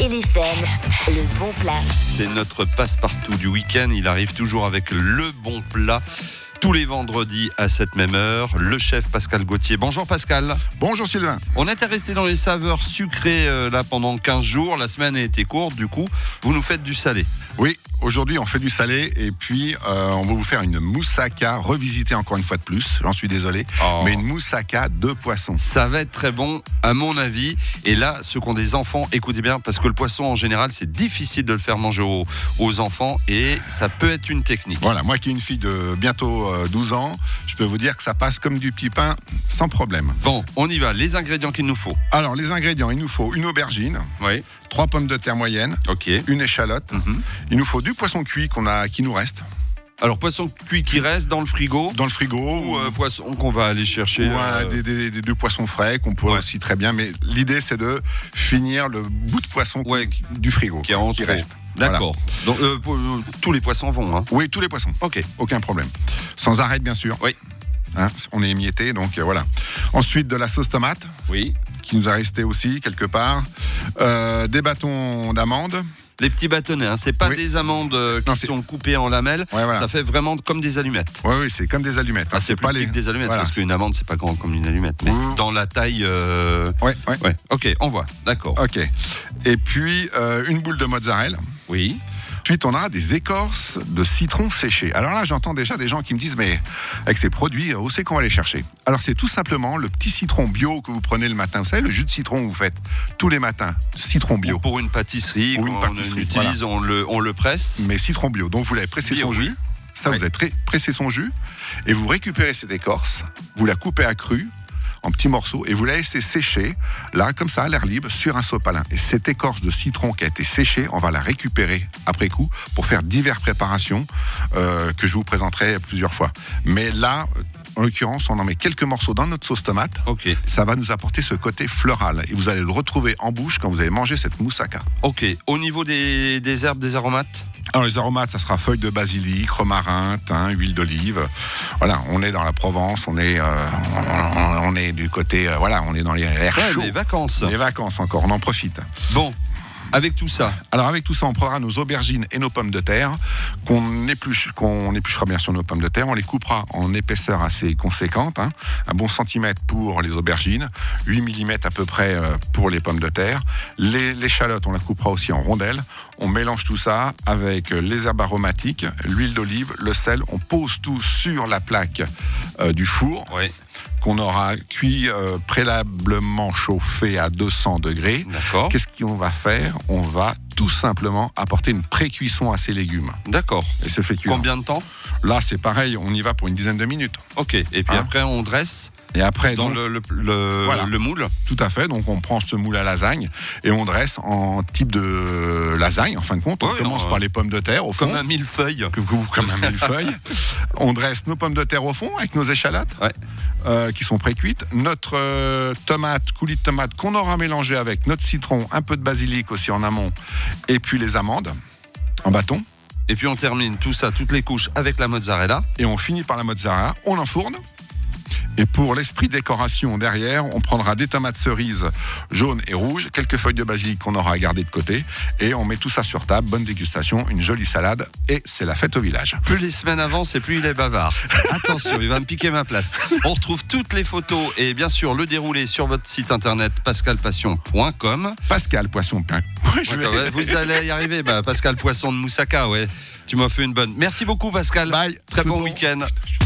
LFM, le bon plat. C'est notre passe-partout du week-end. Il arrive toujours avec le bon plat. Tous les vendredis à cette même heure, le chef Pascal Gauthier. Bonjour Pascal. Bonjour Sylvain. On était resté dans les saveurs sucrées là pendant 15 jours. La semaine a été courte, du coup, vous nous faites du salé. Oui, aujourd'hui on fait du salé et puis on va vous faire une moussaka revisitée encore une fois de plus. J'en suis désolé, mais une moussaka de poisson. Ça va être très bon à mon avis. Et là, ceux qui ont des enfants, écoutez bien, parce que le poisson en général, c'est difficile de le faire manger aux enfants et ça peut être une technique. Voilà, moi qui ai une fille de bientôt 12 ans, je peux vous dire que ça passe comme du petit pain sans problème. Bon, on y va. Les ingrédients qu'il nous faut. Alors les ingrédients, il nous faut une aubergine, Oui. 3 pommes de terre moyennes, Ok. une échalote. Il nous faut du poisson cuit qui nous reste Alors, poisson cuit qui reste dans le frigo. dans le frigo. Ou poisson qu'on va aller chercher. Ou des deux poissons frais qu'on pourrait aussi très bien, mais l'idée c'est de finir le bout de poisson du frigo qui est en trop. reste. D'accord. Voilà. Donc, tous les poissons vont. Hein. Oui, tous les poissons. Ok. Aucun problème. Sans arrêt, bien sûr. Oui. Hein, on est émietté, donc voilà. Ensuite, de la sauce tomate, Oui. qui nous a resté aussi quelque part. Des bâtons d'amandes. Les petits bâtonnets, hein. C'est pas Oui. des amandes Non, qui c'est- sont coupées en lamelles. Ouais, voilà. Ça fait vraiment comme des allumettes. Oui, c'est comme des allumettes. Ah, c'est plus petit que des allumettes, Voilà. parce qu'une amande, c'est pas grand comme une allumette. Mais Ouh. dans la taille. Ouais. Ouais. Ok, on voit. D'accord. Ok. Et puis, une boule de mozzarella. Oui. Ensuite, on a des écorces de citron séchées. Alors là, j'entends déjà des gens qui me disent, mais avec ces produits, où c'est qu'on va les chercher? Alors, c'est tout simplement le petit citron bio que vous prenez le matin. Vous savez, le jus de citron que vous faites tous les matins. Citron bio. Ou pour une pâtisserie, Ou une quand pâtisserie, on utilise, on le presse. Mais citron bio. Donc, vous l'avez pressé Bio, son jus. oui. Ça, Oui. vous avez pressé son jus. Et vous récupérez cette écorce. Vous la coupez à cru, en petits morceaux, et vous la laissez sécher, là, comme ça, à l'air libre, sur un sopalin. Et cette écorce de citron qui a été séchée, on va la récupérer après coup pour faire diverses préparations que je vous présenterai plusieurs fois. Mais là, en l'occurrence, on en met quelques morceaux dans notre sauce tomate. Ok. Ça va nous apporter ce côté floral. Et vous allez le retrouver en bouche quand vous allez manger cette moussaka. Ok. Au niveau des herbes, des aromates. Alors les aromates, ça sera feuilles de basilic, romarin, thym, huile d'olive. Voilà, on est dans la Provence, on est du côté, on est dans les airs chauds. Les vacances. Les vacances encore, on en profite. Bon. Avec tout ça. Alors avec tout ça, on prendra nos aubergines et nos pommes de terre qu'on épluchera bien sûr nos pommes de terre. On les coupera en épaisseur assez conséquente, hein, un bon centimètre pour les aubergines, 8 mm à peu près pour les pommes de terre. L'échalote, on la coupera aussi en rondelles. On mélange tout ça avec les herbes aromatiques, l'huile d'olive, le sel. On pose tout sur la plaque du four. Oui. Qu'on aura cuit préalablement chauffé à 200 degrés. D'accord. Qu'est-ce qu'on va faire? On va tout simplement apporter une pré-cuisson à ces légumes. D'accord. Et se fait cuire. Combien de temps? Là, c'est pareil, on y va pour une dizaine de minutes. Ok. Et puis Hein? après, on dresse Et après, dans donc, le moule. tout à fait, donc on prend ce moule à lasagne et on dresse en type de lasagne, en fin de compte. On Ouais, commence par les pommes de terre, au fond. Comme un millefeuille. Comme un millefeuille. On dresse nos pommes de terre au fond avec nos échalotes. Ouais. Qui sont pré-cuites, notre coulis de tomate qu'on aura mélangé avec notre citron, un peu de basilic aussi en amont, et puis les amandes en bâton. Et puis on termine tout ça, toutes les couches avec la mozzarella. Et on finit par la mozzarella, on enfourne. Et pour l'esprit décoration derrière, on prendra des tomates cerises jaunes et rouges, quelques feuilles de basilic qu'on aura à garder de côté, et on met tout ça sur table, bonne dégustation, une jolie salade, et c'est la fête au village. Plus les semaines avancent et plus il est bavard. Attention, il va me piquer ma place. On retrouve toutes les photos et bien sûr le déroulé sur votre site internet pascalpassion.com. Pascal Poisson Pain. Ouais, vous allez y arriver, Pascal Poisson de Moussaka, ouais. Tu m'as fait une bonne. Merci beaucoup Pascal. Bye. Très Tout bon bon. week-end.